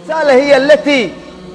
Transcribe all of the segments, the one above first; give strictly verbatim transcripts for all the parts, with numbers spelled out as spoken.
الرسالة هي التي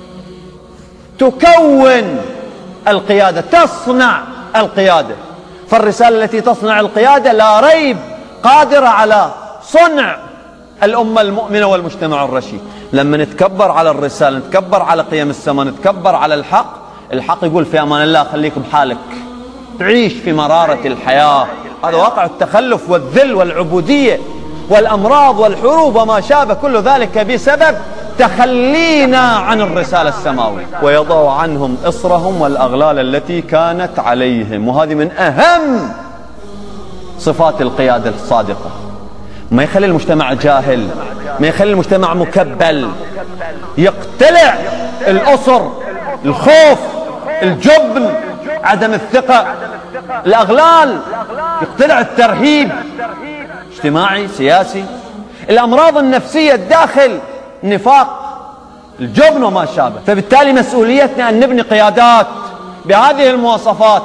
تكون القيادة، تصنع القيادة. فالرسالة التي تصنع القيادة لا ريب قادرة على صنع الأمة المؤمنة والمجتمع الرشيد. لما نتكبر على الرسالة، نتكبر على قيم السماء، نتكبر على الحق، الحق يقول في أمان الله خليك بحالك، تعيش في مرارة الحياة. هذا واقع التخلف والذل والعبودية والأمراض والحروب وما شابه، كل ذلك بسبب تخلينا عن الرسالة السماوية. ويضع عنهم إصرهم والأغلال التي كانت عليهم. وهذه من أهم صفات القيادة الصادقة. ما يخلي المجتمع جاهل، ما يخلي المجتمع مكبل، يقتلع الأسر، الخوف، الجبن، عدم الثقة، الأغلال، يقتلع الترهيب اجتماعي سياسي، الأمراض النفسية الداخل، النفاق، الجبن وما شابه. فبالتالي مسؤوليتنا أن نبني قيادات بهذه المواصفات،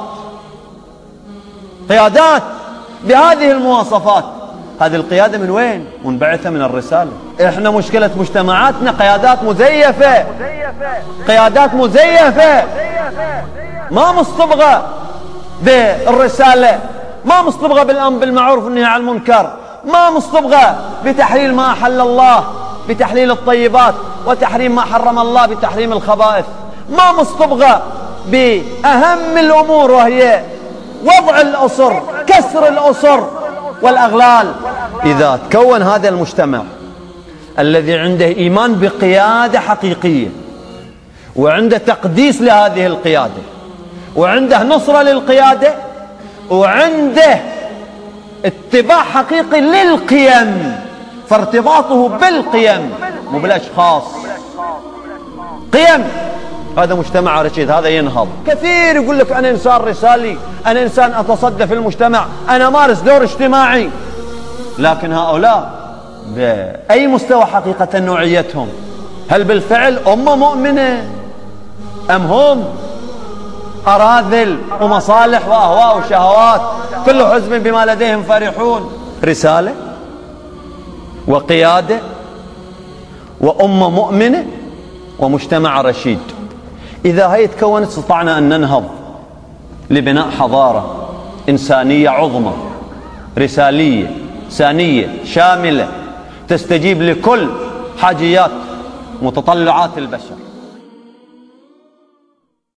قيادات بهذه المواصفات. هذه القيادة من وين؟ منبعثة من الرسالة. احنا مشكلة مجتمعاتنا قيادات مزيفة، قيادات مزيفة ما مصطبغة بالرسالة، ما مصطبغة بالأمر بالمعروف والنهي عن المنكر، ما مصطبغة بتحليل ما أحل الله بتحليل الطيبات، وتحريم ما حرم الله بتحريم الخبائث، ما مصطبغة بأهم الأمور وهي وضع الأسر، كسر الأسر والأغلال. إذا تكون هذا المجتمع الذي عنده إيمان بقيادة حقيقية، وعنده تقديس لهذه القيادة، وعنده نصرة للقيادة، وعنده اتباع حقيقي للقيم، فارتباطه بالقيم مو بالأشخاص، قيم، هذا مجتمع رشيد، هذا ينهض. كثير يقول لك أنا إنسان رسالي، أنا إنسان أتصدى في المجتمع، أنا مارس دور اجتماعي، لكن هؤلاء بأي مستوى حقيقة نوعيتهم؟ هل بالفعل أمة مؤمنة أم هم أراذل ومصالح وأهواء وشهوات، كل حزب بما لديهم فرحون؟ رسالة وقيادة وأمة مؤمنة ومجتمع رشيد. إذا هي تكونت استطعنا أن ننهض لبناء حضارة إنسانية عظمى، رسالية، سانية، شاملة، تستجيب لكل حاجيات متطلعات البشر.